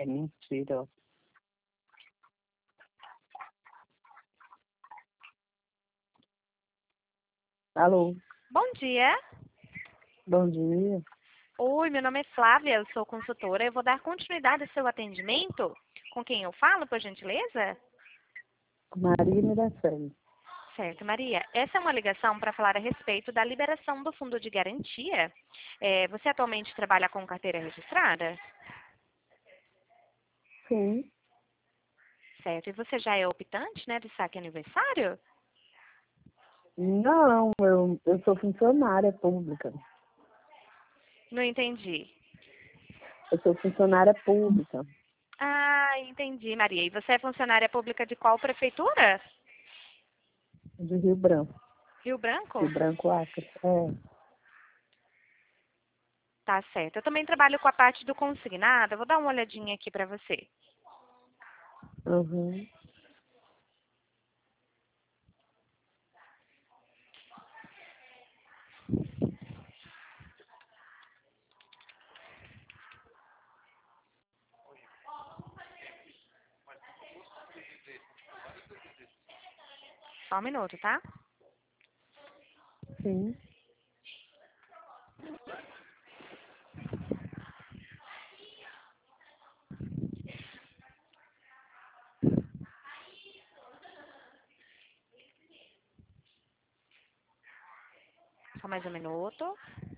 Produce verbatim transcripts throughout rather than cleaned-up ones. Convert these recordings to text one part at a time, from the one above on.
É mentira. Alô, Bom dia. bom dia. Oi, meu nome é Flávia, eu sou consultora. Eu vou dar continuidade ao seu atendimento. Com quem eu falo, por gentileza? Maria Miraceli. Certo, Maria. Essa é uma ligação para falar a respeito da liberação do fundo de garantia. É, você atualmente trabalha com carteira registrada? Sim. Certo. E você já é optante, né, de saque aniversário? Não, eu, eu sou funcionária pública. Não entendi. Eu sou funcionária pública Ah, entendi, Maria. E você é funcionária pública de qual prefeitura? de Rio Branco. Rio Branco? Rio Branco Acre. É. Tá certo. Eu também trabalho com a parte do consignado. Eu vou dar uma olhadinha aqui para você. Uhum. Só um minuto, tá? Sim. Só mais um minuto.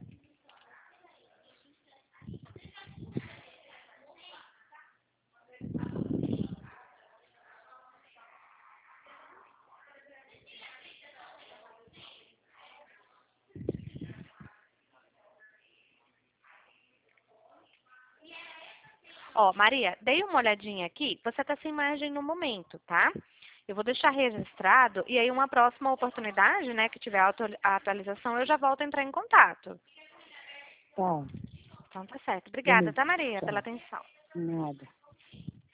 Ó, Maria, dei uma olhadinha aqui. Você está sem margem no momento, tá? Eu vou deixar registrado e aí uma próxima oportunidade, né, que tiver atu- a atualização, eu já volto a entrar em contato. Tá. Então tá certo. Obrigada, Beleza. tá, Maria, pela Tchau. atenção. Nada.